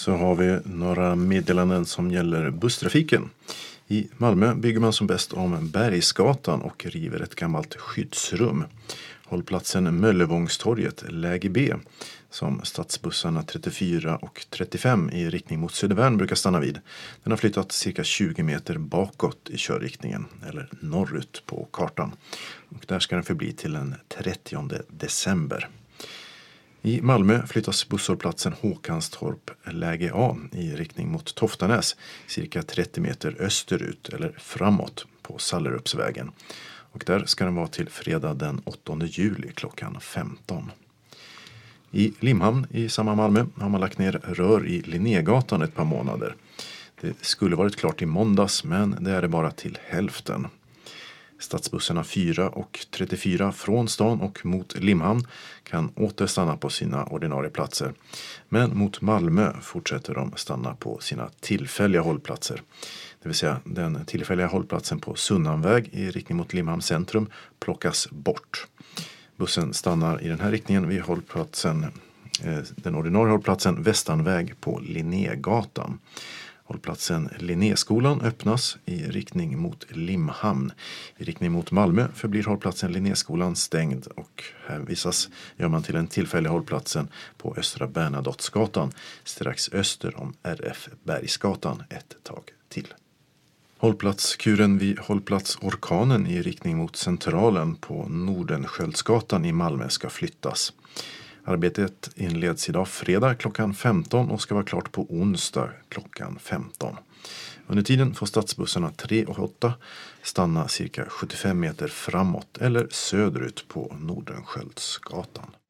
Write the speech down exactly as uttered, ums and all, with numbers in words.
Så har vi några meddelanden som gäller busstrafiken. I Malmö bygger man som bäst om Bergsgatan och river ett gammalt skyddsrum. Hållplatsen Möllevångstorget, läge B, som stadsbussarna trettiofyra och trettiofem i riktning mot Södervärn brukar stanna vid. Den har flyttat cirka tjugo meter bakåt i körriktningen, eller norrut på kartan. Och där ska den förbli till den trettionde december. I Malmö flyttas busshållplatsen Håkanstorp, läge A, i riktning mot Toftanäs, cirka trettio meter österut eller framåt på Sallerupsvägen. Och där ska den vara till fredag den åttonde juli klockan femton. I Limhamn i samma Malmö har man lagt ner rör i Linnégatan ett par månader. Det skulle varit klart i måndags, men det är det bara till hälften. Stadsbussarna fyra och trettiofyra från stan och mot Limhamn kan återstanna på sina ordinarie platser. Men mot Malmö fortsätter de stanna på sina tillfälliga hållplatser. Det vill säga den tillfälliga hållplatsen på Sunnanväg i riktning mot Limhamn centrum plockas bort. Bussen stannar i den här riktningen vid hållplatsen, den ordinarie hållplatsen Västanväg på Linnégatan. Hållplatsen Linnéskolan öppnas i riktning mot Limhamn. I riktning mot Malmö förblir hållplatsen Linnéskolan stängd och hänvisas gör man till den tillfälliga hållplatsen på Östra Bernadottsgatan strax öster om R F Bergsgatan ett tag till. Hållplatskuren vid hållplats Orkanen i riktning mot Centralen på Nordensköldsgatan i Malmö ska flyttas. Arbetet inleds idag fredag klockan femton och ska vara klart på onsdag klockan femton. Under tiden får stadsbussarna tre och åtta stanna cirka sjuttiofem meter framåt eller söderut på Nordensköldsgatan.